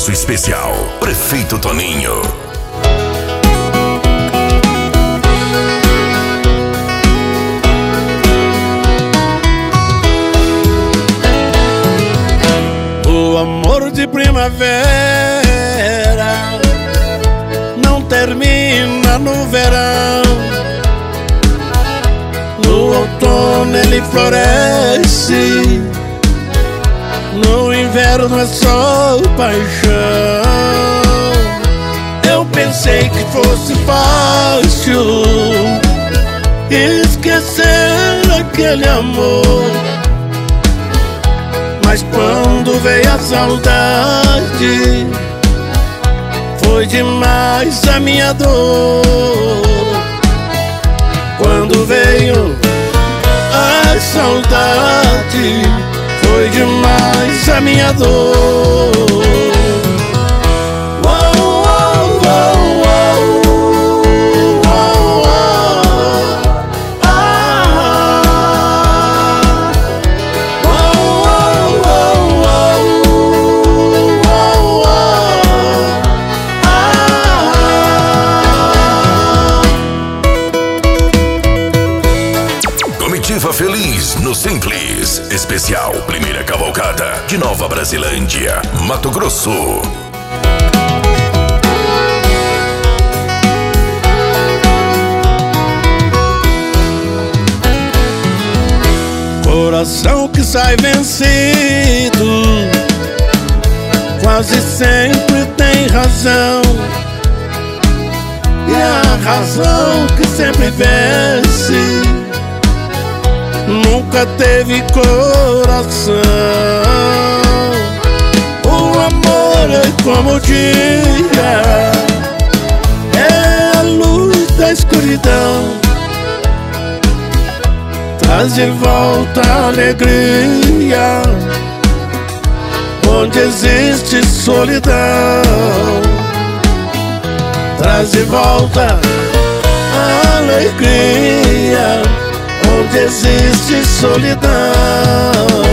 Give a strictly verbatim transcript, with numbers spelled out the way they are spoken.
Compromisso especial. Prefeito Toninho. O amor de primavera não termina no verão. No outono ele floresce, no inverno é só paixão. Eu pensei que fosse fácil esquecer aquele amor, mas quando veio a saudade, foi demais a minha dor. Quando veio a saudade, foi demais a minha dor. Comitiva Feliz no Simples. Especial Primeira Cavalcada de Nova Brasilândia, Mato Grosso. Coração que sai vencido quase sempre tem razão, e a razão que sempre vence nunca teve coração. O amor é como o dia, é a luz da escuridão, traz de volta a alegria onde existe solidão. Traz de volta a alegria onde existe solidão.